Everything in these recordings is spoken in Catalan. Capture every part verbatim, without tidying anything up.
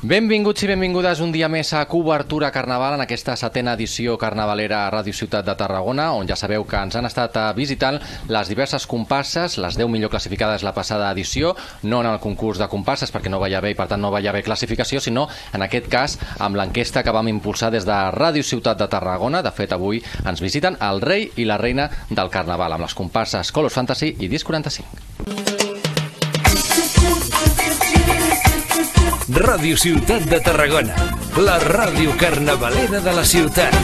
Benvinguts i benvingudes un dia més a Cobertura Carnaval, en aquesta setena edició carnavalera a Ràdio Ciutat de Tarragona, on ja sabeu que ens han estat visitant les diverses comparses, les deu millor classificades la passada edició, no en el concurs de comparses perquè no va haver i per tant no va haver classificació, sinó en aquest cas amb l'enquesta que vam impulsar des de Ràdio Ciutat de Tarragona. De fet, avui ens visiten el rei i la reina del carnaval, amb les comparses Colors Fantasy i Disc quaranta-cinc. Ràdio Ciutat de Tarragona, la ràdio carnavalera de la ciutat.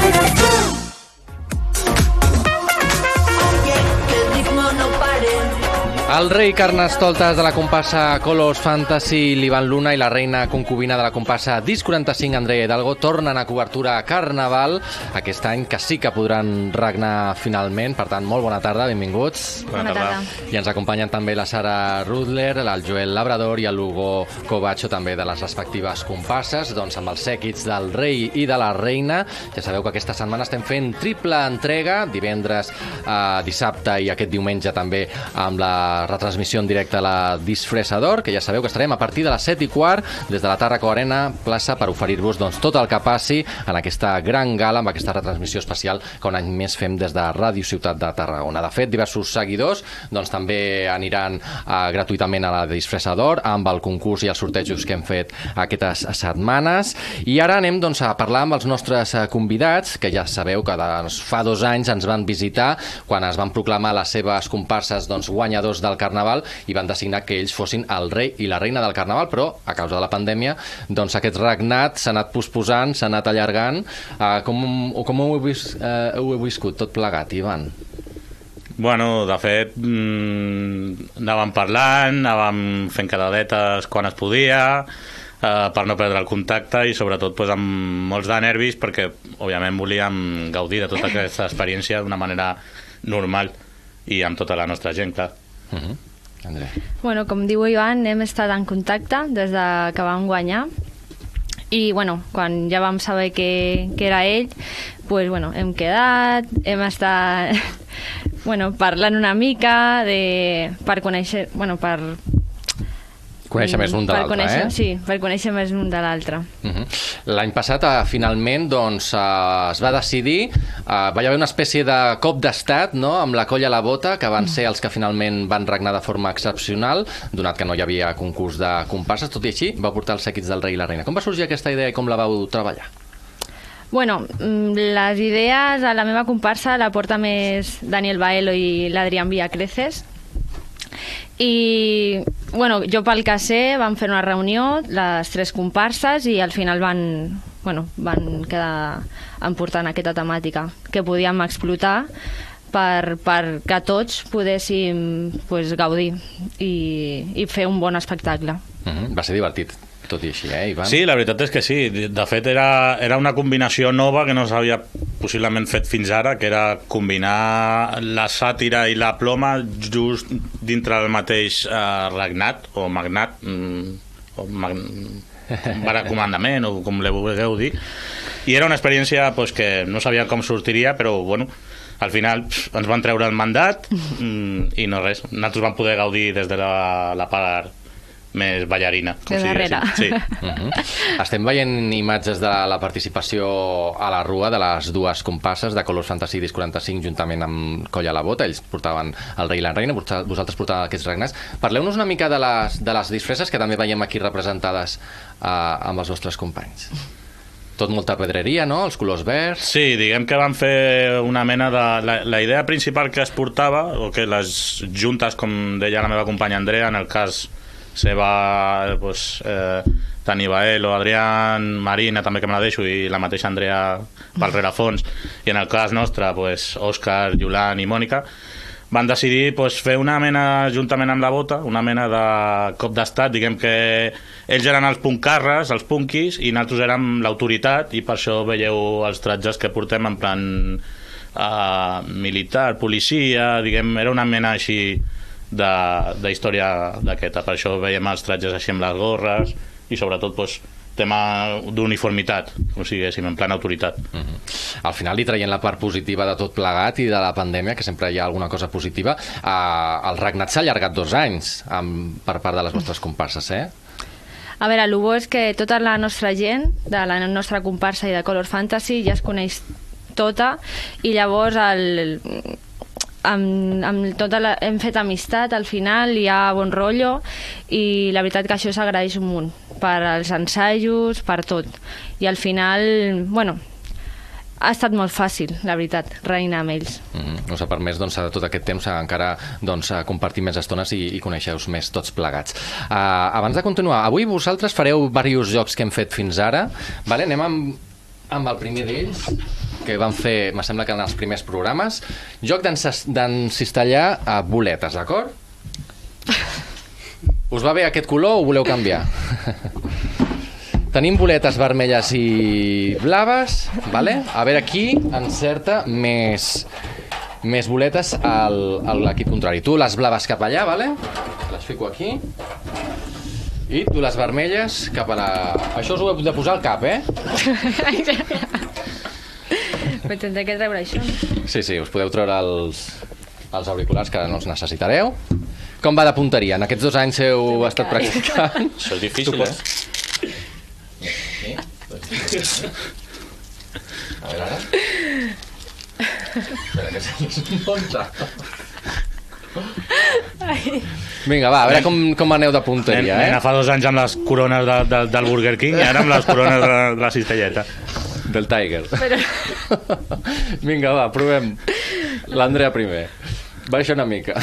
El rei Carnestoltes de la comparsa Colors Fantasy, l'Ivan Luna, i la reina concubina de la comparsa Disc quaranta-cinc, Andrea Hidalgo, tornen a Cobertura Carnaval aquest any, que sí que podran regnar finalment. Per tant, molt bona tarda, benvinguts. Bona tarda. I ens acompanyen també la Sara Rudler, el Joel Labrador i el Hugo Covacho, també de les respectives comparses, doncs amb els sèquits del rei i de la reina. Ja sabeu que aquesta setmana estem fent triple entrega, divendres, eh, dissabte i aquest diumenge també amb la retransmissió en directe a la Disfressador, que ja sabeu que estarem a partir de les set i quart des de la Tàrraco Arena plaça per oferir-vos doncs, tot el que passi en aquesta gran gala, amb aquesta retransmissió especial que un any més fem des de Ràdio Ciutat de Tarragona. De fet, diversos seguidors doncs, també aniran eh, gratuïtament a la Disfressador amb el concurs i els sortejos que hem fet aquestes setmanes. I ara anem doncs, a parlar amb els nostres convidats, que ja sabeu que doncs, fa dos anys ens van visitar quan es van proclamar les seves comparses doncs, guanyadors del Carnaval i van designar que ells fossin el rei i la reina del Carnaval, però a causa de la pandèmia doncs aquest regnat s'ha anat posposant, s'ha anat allargant. Uh, com, com ho, heu vis, uh, ho heu viscut tot plegat, Ivan? Bueno, de fet, mmm, anàvem parlant, anàvem fent quedadetes quan es podia, eh, per no perdre el contacte i sobretot pues, amb molts de nervis perquè, òbviament, volíem gaudir de tota aquesta experiència d'una manera normal i amb tota la nostra gent, clar. Uh-huh. André. Bueno, com diu Ivan, hem estat en contacte des de que vam guanyar i bueno, quan ja vam saber que, que era ell, pues, bueno, hem quedat, hem estat bueno, parlant una mica de, per conèixer, bueno, per conèixer més un de l'altre, eh? Sí, per conèixer més un de l'altre. Uh-huh. L'any passat, uh, finalment, doncs, uh, es va decidir, uh, va haver una espècie de cop d'estat, no?, amb la colla a la bota, que van ser els que finalment van regnar de forma excepcional, donat que no hi havia concurs de comparses, tot i així va portar els sèquits del rei i la reina. Com va sorgir aquesta idea i com la vau treballar? Bueno, les idees a la meva comparsa la porta més Daniel Baelo i l'Adrián Villacreces. I, bueno, jo pel que sé vam fer una reunió, les tres comparses, i al final van, bueno, van quedar emportant aquesta temàtica que podíem explotar per, per que tots podéssim pues, gaudir i, i fer un bon espectacle. Uh-huh. Va ser divertit, tot i així, eh, Ivan? Sí, la veritat és que sí. De fet, era, era una combinació nova que no s'havia possiblement fet fins ara, que era combinar la sàtira i la ploma just dintre del mateix eh, regnat, o magnat, mm, o mag... comandament, o com li vulgueu dir. I era una experiència pues, que no sabia com sortiria, però, bueno, al final pff, ens van treure el mandat mm, i no res. Nosaltres vam poder gaudir des de la, la part més ballarina. De darrere. Sí. Uh-huh. Estem veient imatges de la participació a la rua de les dues comparses de Colors Fantasy Disc quaranta-cinc juntament amb Colla a la Bota. Ells portaven el rei i la reina, vosaltres portàveu aquests regnats. Parleu-nos una mica de les, de les disfresses que també veiem aquí representades uh, amb els vostres companys. Tot molta pedreria, no? Els colors verds... Sí, diguem que van fer una mena de... La, la idea principal que es portava, o que les juntes, com deia la meva companya Andrea, en el cas seva, pues, eh, Dani Baelo, Adrián, Marina, també que me la deixo, i la mateixa Andrea pel rerefons, i en el cas nostre, pues, Òscar, Julan i Mònica, van decidir pues, fer una mena, juntament amb la bota, una mena de cop d'estat. Diguem que ells eren els puncarres, els punkis, i nosaltres érem l'autoritat, i per això veieu els tratges que portem en plan uh, militar, policia, diguem, era una mena així de, de història d'aquesta. Per això veiem els tratges així amb les gorres i sobretot pues, tema d'uniformitat, com si diguéssim, en plan autoritat. Uh-huh. Al final, i traient la part positiva de tot plegat i de la pandèmia, que sempre hi ha alguna cosa positiva, eh, el regnat s'ha allargat dos anys amb, per part de les vostres comparses, eh? A veure, el bo és que tota la nostra gent, de la nostra comparsa i de Color Fantasy, ja es coneix tota, i llavors el, amb, amb tota la, hem fet amistat, al final hi ha bon rotllo, i la veritat que això s'agraeix un munt, per als ensaios, per tot. I al final, bueno, ha estat molt fàcil, la veritat, reinar amb ells. Mm-hmm. Us ha permès doncs, tot aquest temps encara doncs, compartir més estones i, i coneixeu-vos més tots plegats. Uh, abans de continuar, avui vosaltres fareu diversos jocs que hem fet fins ara. Vale? Anem amb, amb el primer d'ells, que van fer, me sembla que en els primers programes. Joc d'encistellar a boletes, d'acord? Us va bé aquest color o voleu canviar? Tenim boletes vermelles i blaves, vale? A veure qui encerta més, més boletes a l'equip contrari. Tu les blaves cap allà, vale? Les fico aquí. I tu les vermelles cap a la... Això us ho heu de posar al cap, eh? Però tindré que treure això. Sí, sí, us podeu treure els, els auriculars, que no els necessitareu. Com va de punteria? En aquests dos anys heu estat practicant? Això és difícil, eh? A veure, ara. Espera, que s'és un monta. Vinga, va, a veure com, com aneu de punteria, eh? Nena fa dos anys amb les corones de, de, del Burger King i ara amb les corones de, de la cistelleta. Del Tiger. Però... Vinga, va, provem. L'Andrea primer. Baixa una mica.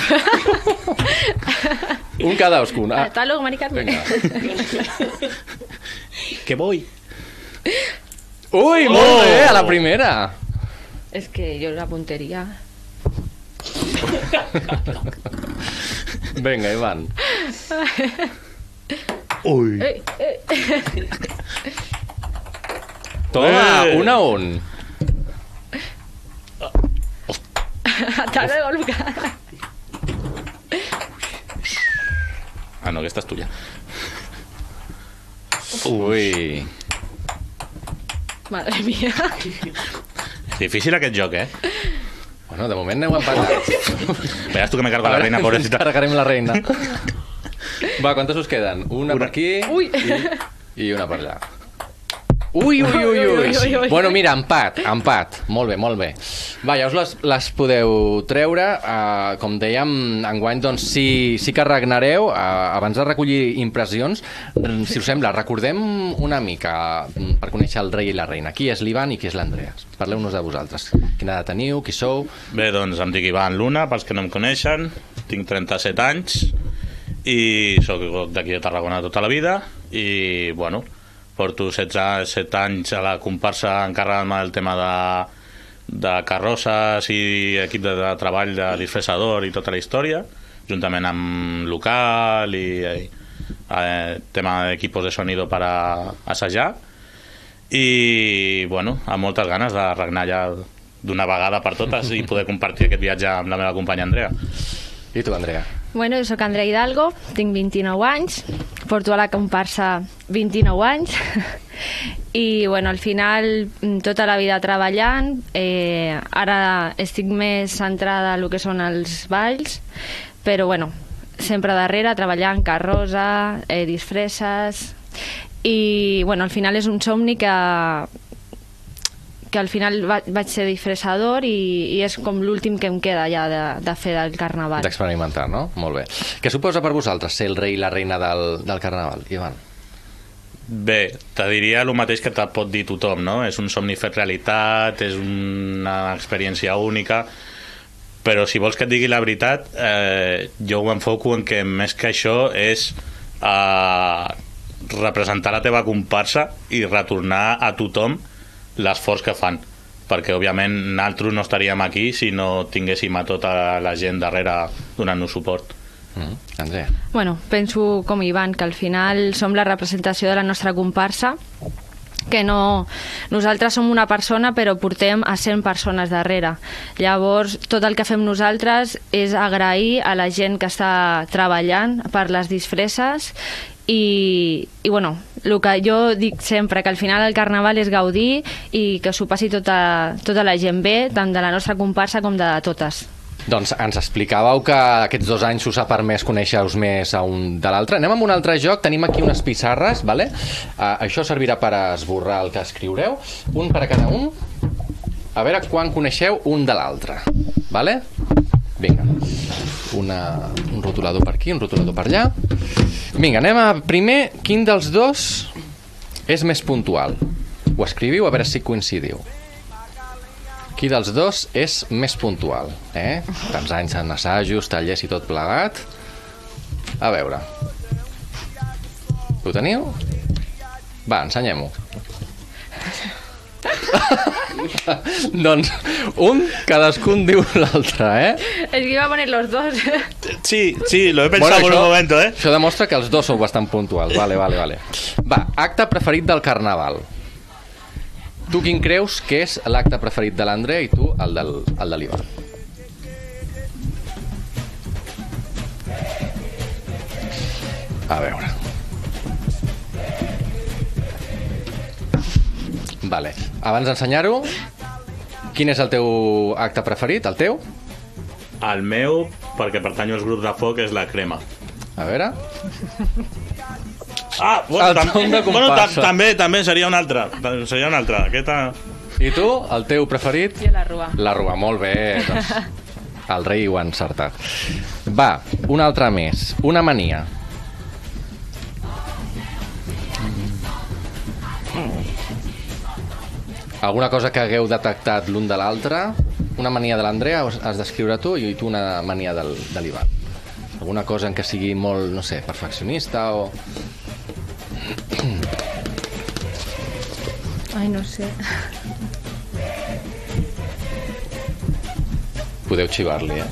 Un cadascun. Ah. Hasta luego, Mari Carmen. Vinga. Que voy. Ui, oh! Molt bé, a la primera. És que jo la punteria... Vinga, Ivan. Ui. Ei, ei. Toma, Eh. un a un. Hasta luego, Lucas. Ah, no, aquesta és tuya. Ui. Madre mía. Difícil aquest joc, eh? Bueno, de moment aneu empatats. Veràs tu que me cargo la reina, pobrecita. Carregarem la reina. Va, quantes us queden? Una, Una. per aquí Ui. i, i una per allà. Ui, ui, ui, ui. Ui, ui, ui. Bueno, mira, empat, empat. Molt bé, molt bé. Va, ja us les, les podeu treure. Uh, com dèiem, enguany, doncs, sí, sí que regnareu. Uh, abans de recollir impressions, si us sembla, recordem una mica per conèixer el rei i la reina. Qui és l'Ivan i qui és l'Andrea? Parleu-nos de vosaltres. Quina edat teniu, qui sou? Bé, doncs em dic Ivan Luna, pels que no em coneixen. Tinc trenta-set anys i soc d'aquí de Tarragona tota la vida i, bueno, porto setze, set anys a la comparsa encarregant-me del tema de, de carrosses i equip de, de treball de disfressador i tota la història, juntament amb local i eh, tema d'equipos de sonido per a assajar. I, bueno, amb moltes ganes de regnar ja d'una vegada per totes i poder compartir aquest viatge amb la meva companya Andrea. I tu, Andrea? Bueno, jo soc Andrea Hidalgo, tinc vint-i-nou anys, porto a la comparsa vint-i-nou anys i, bueno, al final tota la vida treballant, eh, ara estic més centrada en el que són els balls, però, bueno, sempre darrere treballant carrossa, eh, disfresses i, bueno, al final és un somni que que al final va, vaig ser disfressador i, i és com l'últim que em queda ja de, de fer del carnaval. D'experimentar, no? Molt bé. Què suposa per vosaltres ser el rei i la reina del, del carnaval, Ivan? Bé, te diria el mateix que te pot dir tothom, no? És un somni fet realitat, és una experiència única, però si vols que et digui la veritat, eh, jo ho enfoco en que més que això és eh, representar la teva comparsa i retornar a tothom l'esforç que fan, perquè òbviament nosaltres no estaríem aquí si no tinguéssim a tota la gent darrere donant-nos suport. Mm, Andrea? Bueno, penso com Ivan, que al final som la representació de la nostra comparsa, que no... Nosaltres som una persona però portem a cent persones darrere. Llavors, tot el que fem nosaltres és agrair a la gent que està treballant per les disfresses i, i bueno, el que jo dic sempre, que al final el carnaval és gaudir i que s'ho passi tota, tota la gent bé, tant de la nostra comparsa com de totes. Doncs ens explicàveu que aquests dos anys us ha permès conèixer-vos més a un de l'altre. Anem amb un altre joc. Tenim aquí unes pissarres, vale? Uh, això servirà per esborrar el que escriureu. Un per a cada un. A veure quan coneixeu un de l'altre. Vale? Vinga. Una, un rotulador per aquí, un rotulador per allà. Vinga, anem a primer. Quin dels dos és més puntual? Ho escriviu a veure si coincidiu. Qui dels dos és més puntual? Eh? Tants anys en assajos, tallers i tot plegat. A veure. Ho teniu? Va, ensenyem-ho. Doncs un, cadascun diu l'altre, eh? Es que iba a poner los dos. Sí, sí, lo he pensado por un momento, eh? Això demostra que els dos sou bastant puntuals. Vale, vale, vale. Va, acte preferit del Carnaval. Tu quin creus que és l'acte preferit de l'Andrea i tu el, del, el de l'Ivan? A veure. Vale. Abans d'ensenyar-ho, quin és el teu acte preferit? El teu? El meu, perquè pertanyo als grups de foc, és la crema. A veure... Ah, bueno, tam bueno tam també també seria un altre. Seria un altre. Aquesta... I tu, el teu preferit? Jo la rua. La rua, molt bé. Doncs el rei ho ha encertat. Va, una altra més. Una mania. Alguna cosa que hagueu detectat l'un de l'altre? Una mania de l'Andrea has d'escriure tu i tu una mania del, de l'Ivan. Alguna cosa en què sigui molt, no sé, perfeccionista o... Ai, no sé. Podeu xivar-li, eh?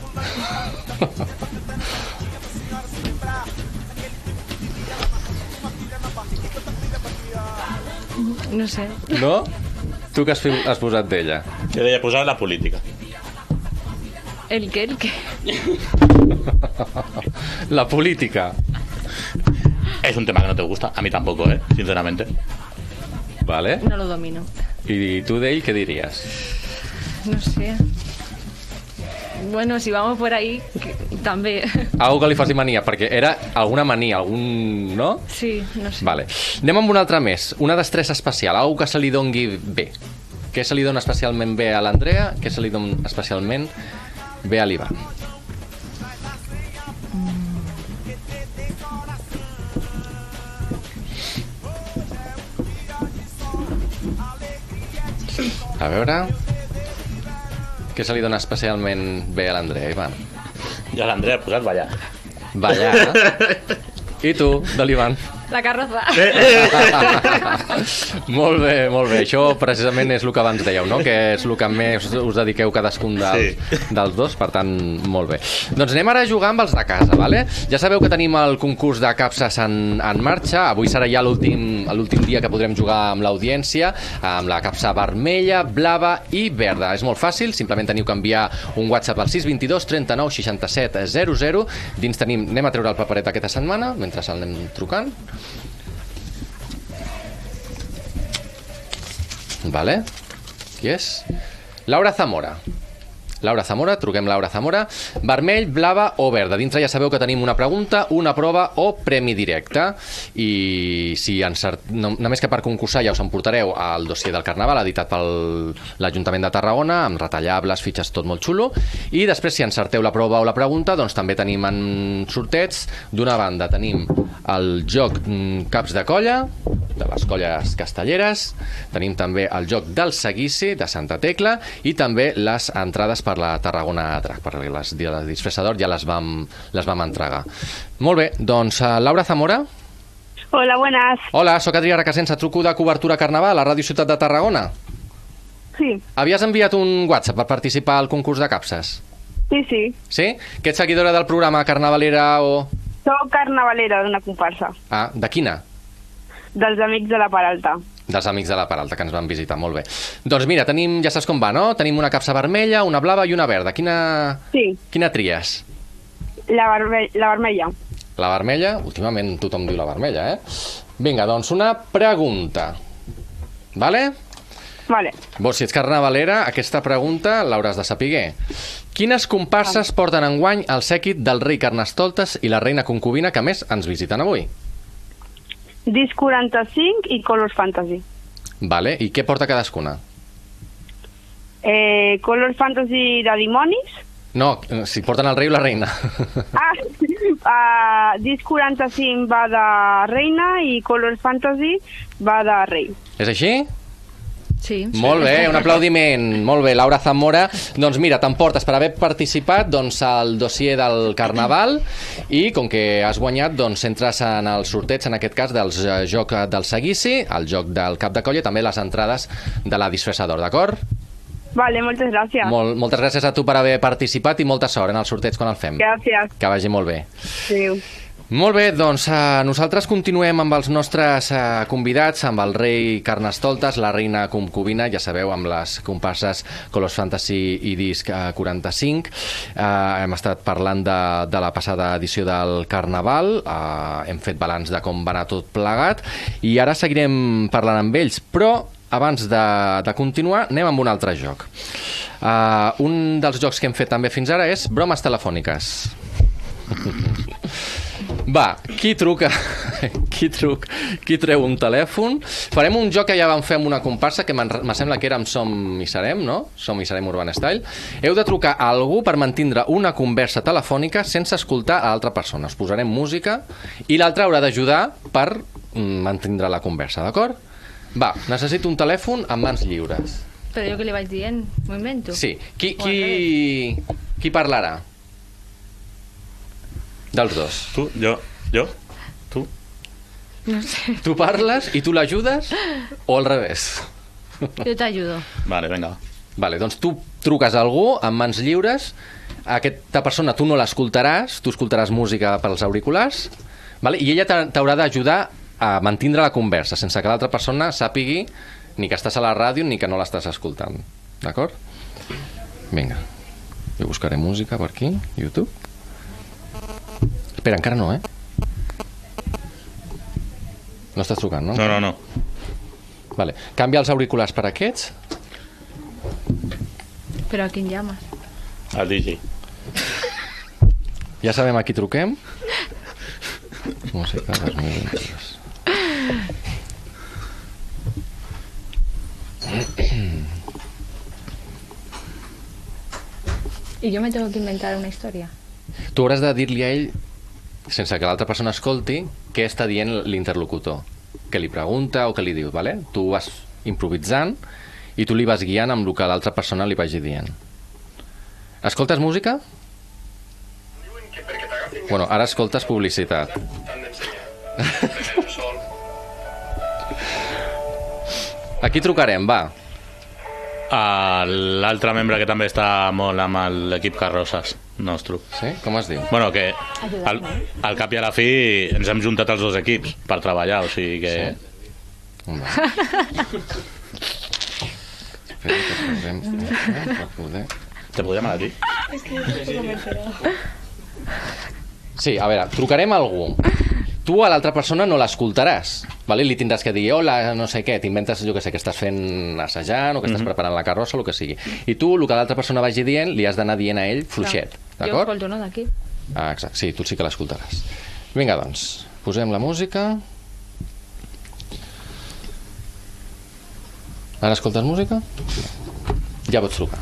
No sé. No? Tu que has, has posat d'ella? Jo deia posar la política. ¿El qué? ¿El qué? La política. Es un tema que no te gusta. A mí tampoco, ¿eh? Sinceramente. Vale. No lo domino. I tu d'ell què diries? No sé. Bueno, si vamos por ahí, que, també. Algo que li faci mania, perquè era alguna mania, algun... no? Sí, no sé. Vale. Anem amb una altra més. Una destressa especial, algo que se li dongui bé. Què se li dona especialment bé a l'Andrea? Què se li dona especialment bé a l'Ivan? A veure... Què se li dona especialment bé a l'Andrea, Ivan? I a l'Andrea ha posat ballar. Ballar? I tu, de l'Ivan? La carroza. Molt bé, molt bé. Això precisament és el que abans dèieu, no? Que és el que més us dediqueu cadascun dels, sí. dels dos, per tant, molt bé. Doncs anem ara a jugar amb els de casa, vale? Ja sabeu que tenim el concurs de capses en, en marxa. Avui serà ja l'últim dia que podrem jugar amb l'audiència, amb la capsa vermella, blava i verda. És molt fàcil, simplement teniu que enviar un WhatsApp al sis dos dos, trenta-nou, seixanta-set, zero zero. Dins tenim, anem a treure el paperet aquesta setmana, mentre se'l anem trucant. Vale. Qui és? Laura Zamora. Laura Zamora, truquem Laura Zamora. Vermell, blava o verda. Dintre ja sabeu que tenim una pregunta, una prova o premi directe. I si encert... no, només que per concursar ja us emportareu al dossier del Carnaval editat per l'Ajuntament de Tarragona, amb retallables, fitxes, tot molt xulo. I després, si encerteu la prova o la pregunta, doncs també tenim en sorteig. D'una banda tenim el joc Caps de Colla, de les colles castelleres. Tenim també el joc del seguici, de Santa Tecla, i també les entrades per la Tarragona Drac, perquè les de la disfressador ja les vam, les vam entregar. Molt bé, doncs uh, Laura Zamora. Hola, buenas. Hola, sóc Adrià Requesens, truco de Cobertura Carnaval a Ràdio Ciutat de Tarragona. Sí. Havies enviat un WhatsApp per participar al concurs de capses? Sí, sí. Sí? Que ets seguidora del programa Carnavalera o...? Soc carnavalera d'una comparsa. Ah, de quina? Dels Amics de la Peralta. Dels Amics de la Peralta, que ens van visitar, molt bé. Doncs mira, tenim, ja saps com va, no? Tenim una capsa vermella, una blava i una verda. Quina, sí. Quina tries? La, verme la vermella. La vermella? Últimament tothom diu la vermella, eh? Vinga, doncs una pregunta. Vale? Vale. Vos, si ets carnavalera, aquesta pregunta l'hauràs de saber. Quines comparses porten enguany el sèquit del rei Carnestoltes i la reina concubina que més ens visiten avui? Disc quaranta-cinc i Colors Fantasy. Vale, i què porta cadascuna? Eh, Colors Fantasy de dimonis. No, si porten el rei o la reina. Ah, uh, Disc quaranta-cinc va de reina i Colors Fantasy va de rei. És així? Sí. Molt bé, un aplaudiment. Molt bé, Laura Zamora. Doncs mira, t'emportes per haver participat doncs, al dossier del Carnaval i com que has guanyat, doncs entres en el sorteig, en aquest cas, del joc del seguici, el joc del cap de colla i també les entrades de la disfressador, d'acord? Vale, moltes gràcies. Molt, moltes gràcies a tu per haver participat i molta sort en el sorteig quan el fem. Gràcies. Que vagi molt bé. Adéu. Molt bé, doncs eh, nosaltres continuem amb els nostres eh, convidats, amb el rei Carnestoltes, la reina concubina, ja sabeu, amb les comparses Colors Fantasy i Disc eh, quaranta-cinc. Eh, hem estat parlant de, de la passada edició del Carnaval, eh, hem fet balanç de com va anar tot plegat i ara seguirem parlant amb ells, però abans de, de continuar anem amb un altre joc. Uh, un dels jocs que hem fet també fins ara és bromes telefòniques. Va, qui truca? Qui truca? Qui treu un telèfon? Farem un joc que ja vam fer amb una comparsa que me sembla que era amb Som i Serem, no? Som i Serem Urban Style. Heu de trucar a algú per mantindre una conversa telefònica sense escoltar a l'altra persona. Us posarem música i l'altre haurà d'ajudar per mantindre la conversa, d'acord? Va, necessito un telèfon amb mans lliures. Però jo que li vaig dient, m'ho invento. Sí. Qui, qui, qui parlarà? Dels dos. Tu, jo, jo, tu. No sé. Tu parles i tu l'ajudes o al revés? Jo t'ajudo. Vale, vinga. Vale, doncs tu truques a algú amb mans lliures, aquesta persona tu no l'escoltaràs, tu escoltaràs música pels auriculars, vale? I ella t'haurà d'ajudar a mantindre la conversa, sense que l'altra persona sàpigui ni que estàs a la ràdio ni que no l'estàs escoltant. D'acord? Vinga. Jo buscaré música per aquí, YouTube. Espera, encara no, eh? No estàs trucant, no? No, no, no. Vale. Canvia els auriculars per aquests. Però a quin llames? El D J. Ja sabem a qui truquem. Música dos mil vint-i-dos. I jo me tengo que inventar una història. Tu hauràs de dir-li a ell, sense que l'altra persona escolti, què està dient l'interlocutor, què li pregunta o què li diu, vale? Tu vas improvisant i tu li vas guiant amb el que l'altra persona li vagi dient. Escoltes música? Bueno, ara escoltes publicitat. A qui trucarem, va? A l'altre membre que també està molt amb l'equip Carrosses nostre. Sí? Com es diu? Bueno, que al, al cap i a la fi ens hem juntat els dos equips per treballar, o sigui que... Sí. Espera que posem... Per poder... Te podem anar a ti? Sí, a veure, trucarem a algú. Tu a l'altra persona no l'escoltaràs, vale? Li tindràs que dir, hola, no sé què, t'inventes, jo que sé, que estàs fent assajant o que estàs Mhm. preparant la carrossa o el que sigui. I tu, el que l'altra persona vagi dient, li has d'anar dient a ell fluixet, Jo d'acord? escolto, no, d'aquí. Ah, exacte, sí, tu sí que l'escoltaràs. Vinga, doncs, posem la música. Ara escoltes música? Ja pots trucar.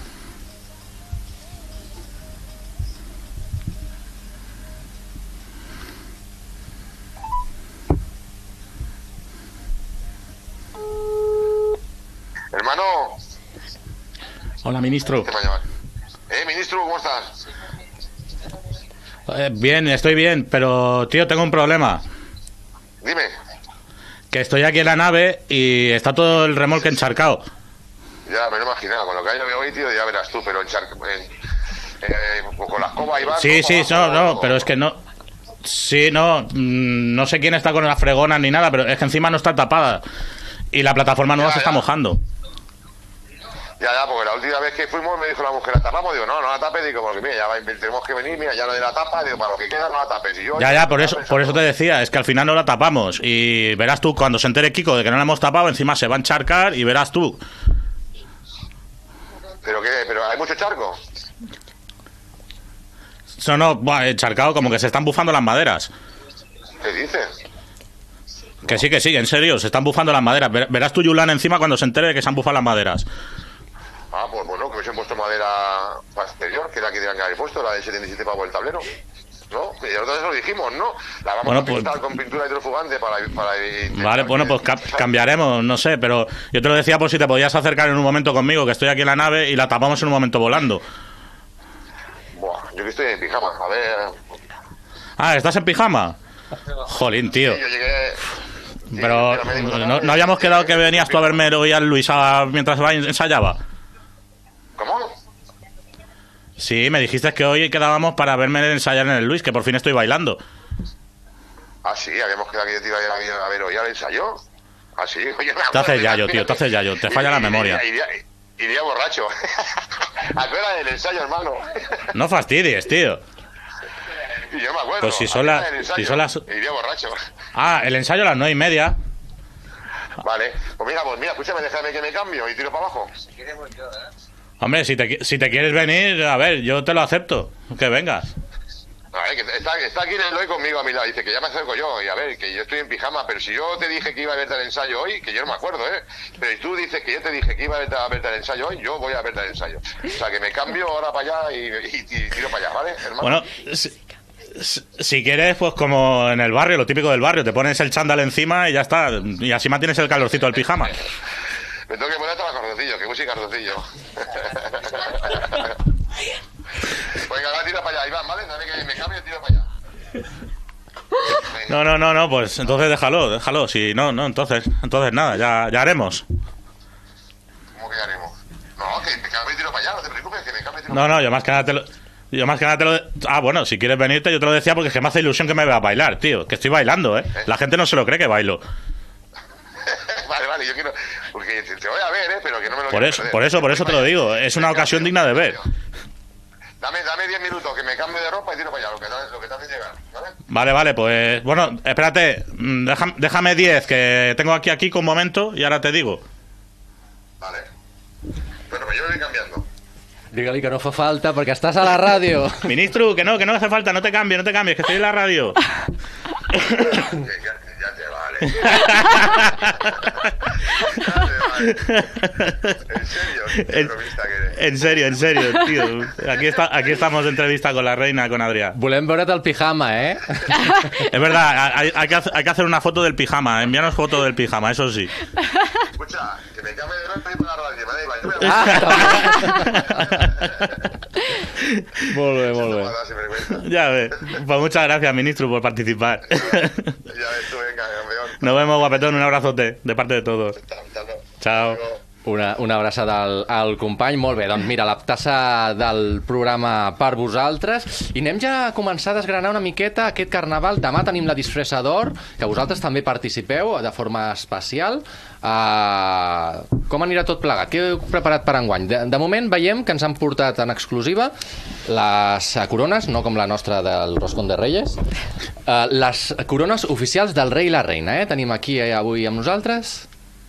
Hermano. Hola, ministro. ¿Qué me llamas? Eh, ministro, ¿cómo estás? Eh, bien, estoy bien, pero, tío, tengo un problema. Dime. Que estoy aquí en la nave y está todo el remolque encharcado. Ya me lo he imaginado, con lo que hay hoy, tío, ya verás tú, pero en char... en- eh, con la escoba y va. Sí, sí, no, no, pero es que no... Sí, no, mm, no sé quién está con la fregona ni nada, pero es que encima no está tapada. Y la plataforma nueva Ya, se está ya. mojando. Ya, ya, porque la última vez que fuimos me dijo la mujer, ¿la tapamos? Digo, no, no la tapes, digo, porque mira, ya va, tenemos que venir, mira, ya no de la tapa, digo, para lo que queda no la tapes. Y yo, Ya, ya, por eso, por eso te decía, es que al final no la tapamos. Y verás tú, cuando se entere Kiko de que no la hemos tapado, encima se va a encharcar y verás tú. ¿Pero qué? ¿Pero hay mucho charco? No, no, buah, encharcado, como que se están bufando las maderas. ¿Qué dices? Que sí, que sí, en serio, se están bufando las maderas. Ver- Verás tu Yulán encima cuando se entere de que se han bufado las maderas. Ah, pues bueno, que hubiesen puesto madera exterior, que era la que tenían que haber puesto, la de setenta y siete pavos el tablero. ¿No? Y nosotros eso lo dijimos, ¿no? La vamos Bueno, a pintar pues- con pintura hidrofugante para... para intentar Vale, bueno, pues que- ca- cambiaremos, no sé, pero yo te lo decía por si te podías acercar en un momento conmigo, que estoy aquí en la nave y la tapamos en un momento volando. Buah, yo que estoy en pijama, a ver... Ah, ¿estás en pijama? Jolín, tío. Sí, yo llegué... sí, Pero me dijo, no, no habíamos quedado que venías tú a verme hoy al Luis a- mientras va- ensayaba. ¿Cómo? Sí, me dijiste que hoy quedábamos para verme ensayar en el Luis, que por fin estoy bailando. Ah, sí, habíamos quedado que yo te iba a ir a ver, a ver hoy al ensayo. Ah, sí, oye, me Te acuerdo, haces mira, yayo, tío, te haces yayo, te falla la Iría- memoria. Iría, iría borracho. ¿A qué hora del ensayo, hermano? No fastidies, tío. Y yo me acuerdo. Pues si ¿a son qué hora las- del si ensayo? son las- Iría borracho. Ah, el ensayo a las nueve y media. Vale, pues mira, pues mira, escúchame, déjame que me cambio y tiro para abajo. Hombre, si te, qui- si te quieres venir, a ver, yo te lo acepto. Que vengas. A ver, que está, está aquí el Eloy conmigo a mi lado, dice que ya me acerco yo, y a ver, que yo estoy en pijama, pero si yo te dije que iba a verte el ensayo hoy, que yo no me acuerdo, ¿eh? Pero si tú dices que yo te dije que iba a verte, a verte el ensayo hoy, yo voy a verte el ensayo. O sea, que me cambio ahora para allá y, y- y tiro para allá, ¿vale, hermano? Bueno, si, si- si quieres, pues como en el barrio, lo típico del barrio, te pones el chándal encima y ya está. Y así mantienes el calorcito del pijama. Me tengo que poner hasta los calzoncillos, que música calzoncillo. Venga, ahora tira para allá, Iván, ¿vale? Dame que me cambio y tiro para allá. Venga. No, no, no, no, pues entonces déjalo, déjalo. Si no, no, entonces, entonces nada, ya, ya haremos. ¿Cómo que haremos? No, que me cambio y tiro para allá, no te preocupes, que me cambio y tiro No, para no, yo más que nada te lo... Yo más que nada te lo... Ah, bueno, si quieres venirte, yo te lo decía porque es que me hace ilusión que me veas bailar, tío. Que estoy bailando, ¿eh? La gente no se lo cree que bailo. Vale, vale, yo quiero... Porque te, te voy a ver, ¿eh? Pero que no me lo Por quiero eso, perder. por eso, por eso te lo digo. Es una ocasión digna de ver. Dame, dame diez minutos, que me cambio de ropa y tiro para allá, lo que, lo que tarde en llegar, ¿vale? Vale, vale, pues... Bueno, espérate. mm, deja- Déjame diez, que tengo aquí aquí con un momento y ahora te digo. Vale. Bueno, pues yo me voy cambiando. Digue-li que no fa falta perquè estàs a la ràdio. Ministro, que no, que no hace falta, no te cambies, no te cambies, que estoy en la radio. Que ya, ya te vale. Ya te vale. En serio, qué En- bromista que eres. En serio, en serio, tío. Aquí, está, aquí estamos de entrevista con la reina, con Adrià. Volem veure't el pijama, eh? Es verdad, hay, hay que, hacer- hay que hacer una foto del pijama. Envíanos foto del pijama, eso sí. Escucha, que me cambie de ropa y para la radio, ¿vale? Yo me voy Ah, molt bé, molt bé. a sin vergüenza. Ya ves. Pues muchas gracias, ministro, por participar. Ya ves tú, venga, campeón. Nos vemos, guapetón. Un abrazote de parte de todos. Hasta- hasta luego. Chao. Una, una abraçada al, al company. Molt bé, doncs mira, la tassa del programa per vosaltres. I anem ja a començar a desgranar una miqueta aquest carnaval. Demà tenim la disfressa d'or, que vosaltres també participeu de forma especial. Uh, com anirà tot plegat? Què heu preparat per enguany? De, de moment veiem que ens han portat en exclusiva les corones, no com la nostra del Roscón de Reyes, uh, les corones oficials del rei i la reina. Eh? Tenim aquí eh, avui amb nosaltres...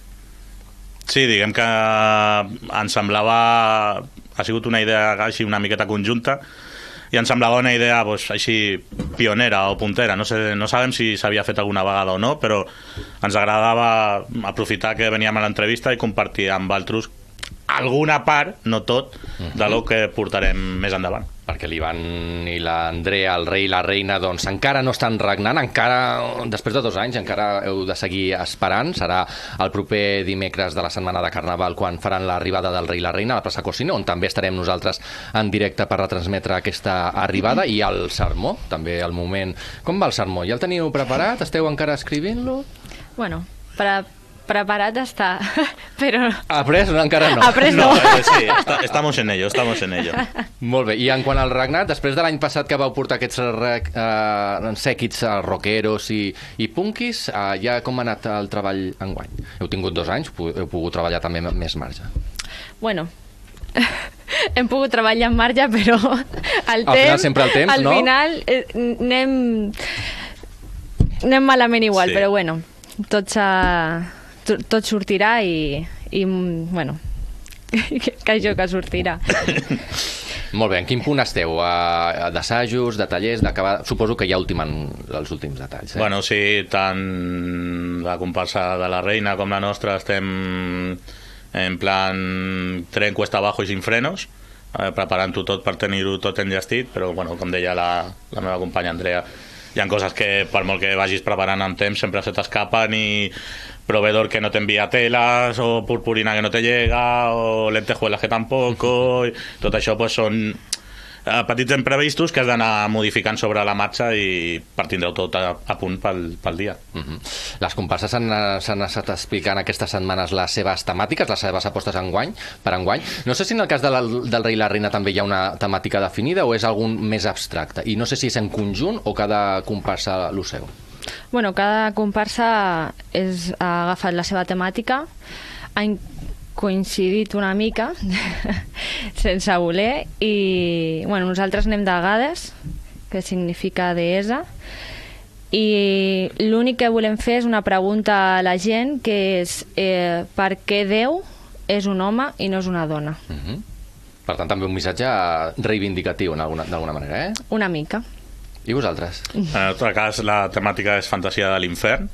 Sí, diguem que ens semblava... Ha sigut una idea així una miqueta conjunta i ens semblava una idea pues, així pionera o puntera. No, sé, no sabem si s'havia fet alguna vegada o no, però ens agradava aprofitar que veníem a l'entrevista i compartir amb altres alguna part, no tot, de lo que portarem més endavant. Perquè l'Ivan i l'Andrea, el rei i la reina, doncs encara no estan regnant, encara, després de dos anys, encara heu de seguir esperant. Serà el proper dimecres de la setmana de Carnaval quan faran l'arribada del rei i la reina a la plaça Cocina, on també estarem nosaltres en directe per retransmetre aquesta arribada, i el sermó, també al moment. Com va el sermó? Ja el teniu preparat? Esteu encara escrivint-lo? Bueno, para... preparat està, però... Après? No, encara no. Après no. No, eh, sí, está, estamos en ello, estamos en ello. Molt bé, i en quant al regnat, després de l'any passat que vau portar aquests rec, eh, sèquits uh, rockeros i, i punkis, uh, ja com ha anat el treball enguany? Heu tingut dos anys, pu- heu pogut treballar també amb més marge. Bueno, hem pogut treballar en marge, però el Al temps... final sempre el temps, al no? Al final eh, anem... anem malament igual, Sí. però bueno, tot s'ha... tot, tot sortirà i, i bueno, que, que això que sortirà. Molt bé, en quin punt esteu? Uh, d'assajos, de tallers, d'acabar... Suposo que ja ultimen els últims detalls. Eh? Bueno, sí, tant la comparsa de la Reina com la nostra estem en plan tren cuesta abajo i sin frenos, eh, preparant-ho tot per tenir-ho tot enllestit, però bueno, com deia la, la meva companya Andrea, hi ha coses que per molt que vagis preparant amb temps sempre se t'escapen, i proveedor que no te envía telas, o purpurina que no te llega, o lentejuelas que tampoco, i tot això pues, són eh, petits imprevistos que has d'anar modificant sobre la marxa i per tindre-ho tot a, a punt pel, pel dia. Uh-huh. Les comparses s'han estat explicant aquestes setmanes les seves temàtiques, les seves apostes enguany, per enguany. No sé si en el cas de la, del Rei i la Reina també hi ha una temàtica definida o és algun més abstracte, i no sé si és en conjunt o cada comparsa lo seu. Bueno, cada comparsa és, ha agafat la seva temàtica, han coincidit una mica, sense voler, i bueno, nosaltres anem de Gades, que significa deessa, i l'únic que volem fer és una pregunta a la gent, que és eh, per què Déu és un home i no és una dona? Uh-huh. Per tant, també un missatge reivindicatiu d'alguna manera, eh? Una mica. I vosaltres? En el nostre cas la temàtica és fantasia de l'infern,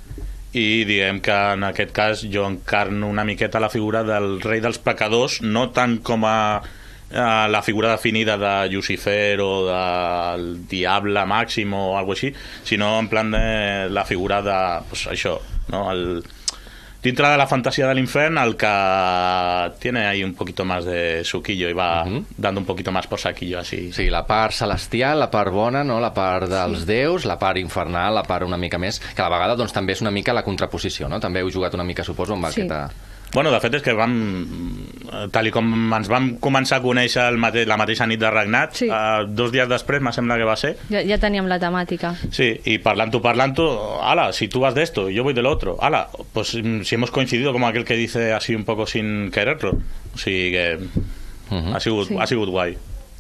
i diguem que en aquest cas jo encarno una miqueta la figura del rei dels pecadors, no tant com a, a la figura definida de Lucifer o del diable màxim o alguna així, sinó en plan de la figura de pues, això, no? El, dintre de la fantasía del infierno, al que tiene ahí un poquito más de suquillo y va uh-huh. dando un poquito más por saquillo, así. Sí, la part celestial, la part bona, no? La part dels sí. déus, la part infernal, la part una mica més, que a la vegada doncs, també és una mica la contraposició, no? També heu jugat una mica, suposo, amb sí. aquesta... Bueno, de fet és que vam, tal i com ens vam començar a conèixer el mate, la mateixa nit de regnat, sí. eh, dos dies després, me sembla que va ser. Ja, ja teníem la temàtica. Sí, y parlant-ho, parlant-ho, ala, si tú vas de esto, yo voy del otro, ala, pues si hemos coincidido como aquel que dice así un poco sin quererlo. O sigui que uh-huh. ha, sigut, sí. ha sigut guai.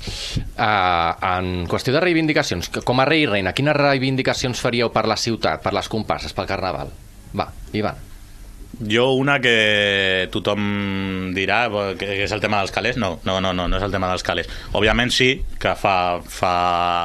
Uh, en qüestió de reivindicacions, com a rei i reina, quines reivindicacions faríeu per la ciutat, per les comparses, pel carnaval? Va, Ivan. Jo una que tothom dirà que és el tema dels calés. No, no, no, no, no és el tema dels calés. Òbviament sí que fa, fa,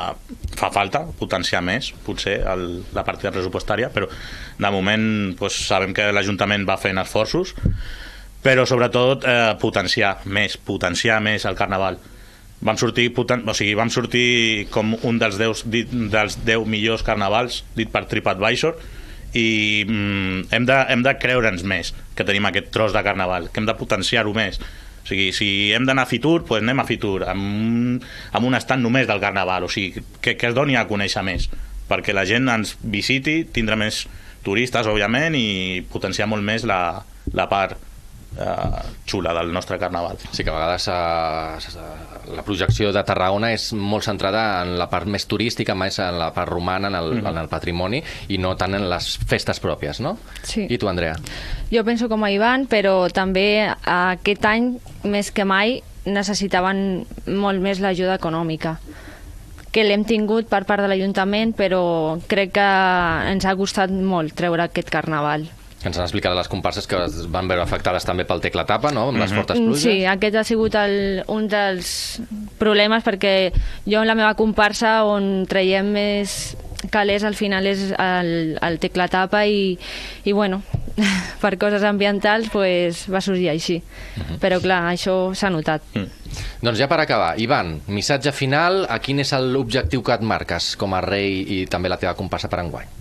fa falta potenciar més, potser, el, la partida pressupostària, però de moment pues, sabem que l'Ajuntament va fent esforços, però sobretot eh, potenciar més, potenciar més el Carnaval. Vam sortir, poten... o sigui, vam sortir com un dels deu, dels deu millors carnavals dit per TripAdvisor, i mm, hem, de, hem de creure'ns més que tenim aquest tros de carnaval, que hem de potenciar-ho més. O sigui, si hem d'anar a Fitur, doncs anem a Fitur amb, amb un estant només del carnaval, o sigui, que, que es doni a conèixer més, perquè la gent ens visiti, tindrà més turistes, òbviament, i potenciar molt més la, la part eh, xula del nostre carnaval. Sí, que a vegades eh, la projecció de Tarragona és molt centrada en la part més turística, més en la part romana, en el, mm-hmm. en el patrimoni, i no tant en les festes pròpies, no? Sí. I tu, Andrea? Jo penso com a Ivan, però també aquest any, més que mai, necessitaven molt més l'ajuda econòmica, que l'hem tingut per part de l'Ajuntament, però crec que ens ha costat molt treure aquest carnaval. Que ens han explicat les comparses que es van veure afectades també pel teclatapa, no?, amb les fortes pluges. Sí, aquest ha sigut el, un dels problemes, perquè jo en la meva comparsa on traiem més calés al final és el, el teclatapa i, i bueno, per coses ambientals pues, va sorgir així. Uh-huh. Però clar, això s'ha notat. Mm. Doncs ja per acabar, Ivan, missatge final, a quin és l'objectiu que et marques com a rei i també la teva comparsa per enguany?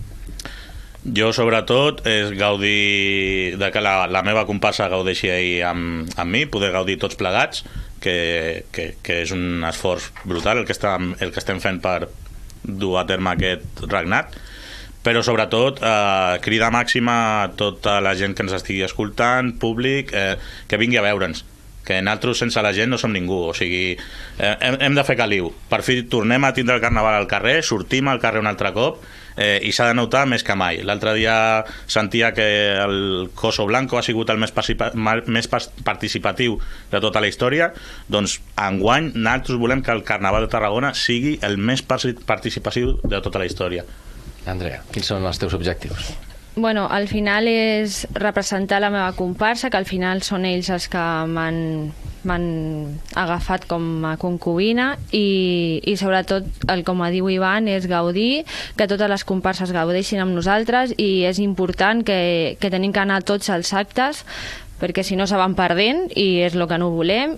Jo, sobretot, és gaudir de que la, la meva comparsa gaudeixi amb, amb mi, poder gaudir tots plegats, que, que, que és un esforç brutal el que, estem, el que estem fent per dur a terme aquest regnat, però sobretot eh, crida màxima a tota la gent que ens estigui escoltant, públic, eh, que vingui a veure'ns, que nosaltres sense la gent no som ningú, o sigui, eh, hem, hem de fer caliu. Per fi tornem a tindre el carnaval al carrer, sortim al carrer un altre cop, eh, i s'ha de notar més que mai. L'altre dia sentia que el Coso Blanco ha sigut el més, participa més participatiu de tota la història, doncs enguany nosaltres volem que el Carnaval de Tarragona sigui el més participatiu de tota la història. Andrea, quins són els teus objectius? Bueno, al final és representar la meva comparsa, que al final són ells els que m'han m'han agafat com a concubina i, i sobretot, el com a diu Ivan, és gaudir, que totes les comparses gaudeixin amb nosaltres, i és important que, que tenim que anar tots als actes, perquè si no se van perdent i és el que no volem.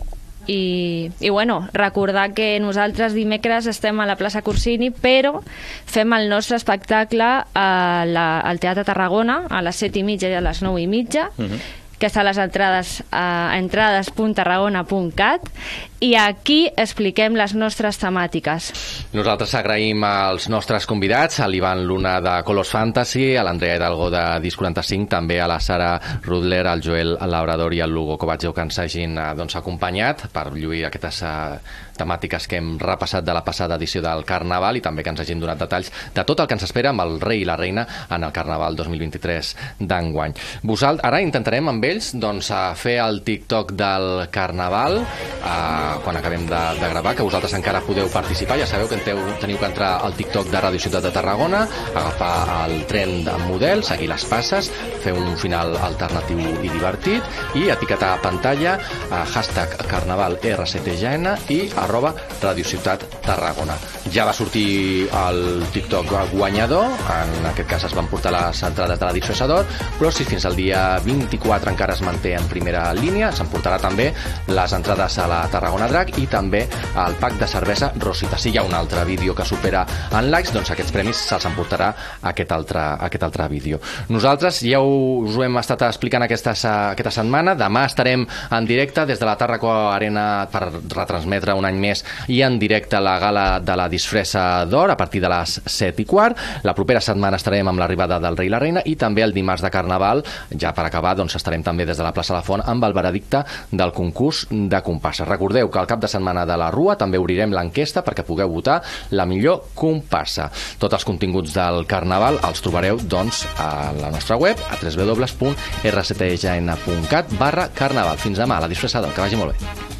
I, i bueno, recordar que nosaltres dimecres estem a la plaça Corsini, però fem el nostre espectacle a la, al Teatre Tarragona a les set i mitja i a les nou i mitja, uh-huh. que està a les entrades a entrades punt tarragona punt cat, i aquí expliquem les nostres temàtiques. Nosaltres agraïm als nostres convidats, a l'Ivan Luna de Colors Fantasy, a l'Andrea Hidalgo de Disc quaranta-cinc, també a la Sara Rudler, al Joel Labrador i al Lugo Kovacs que ens hagin doncs, acompanyat per lluir aquestes uh, temàtiques que hem repassat de la passada edició del Carnaval, i també que ens hagin donat detalls de tot el que ens espera amb el rei i la reina en el Carnaval dos mil vint-i-tres d'enguany. Vosaltres, ara intentarem amb ells doncs, a fer el TikTok del Carnaval uh, quan acabem de, de gravar, que vosaltres encara podeu participar. Ja sabeu que teniu, teniu que entrar al TikTok de Ràdio Ciutat de Tarragona, agafar el tren de model, seguir les passes, fer un final alternatiu i divertit i etiquetar a pantalla a hashtag carnaval R C T G N i arroba Ràdio Ciutat Tarragona. Ja va sortir el TikTok guanyador, en aquest cas es van portar les entrades de la disfressador, però si fins al dia vint-i-quatre encara es manté en primera línia, s'emportarà també les entrades a la Tarragona Drac i també el pack de cervesa Rosita. Si hi ha un altre vídeo que supera en likes, doncs aquests premis se'ls emportarà aquest altre, aquest altre vídeo. Nosaltres ja us ho hem estat explicant aquesta, aquesta setmana. Demà estarem en directe des de la Tàrraco Arena per retransmetre un any més i en directe la gala de la disfressa d'or a partir de les set i quart. La propera setmana estarem amb l'arribada del rei i la reina, i també el dimarts de Carnaval, ja per acabar, doncs estarem també des de la plaça La Font amb el veredicte del concurs de comparsa. Recordeu que al cap de setmana de la Rua també obrirem l'enquesta perquè pugueu votar la millor comparsa. Tots els continguts del Carnaval els trobareu doncs a la nostra web a w w w punt r c t g n punt cat barra carnaval. Fins demà, a la disfressada, que vagi molt bé.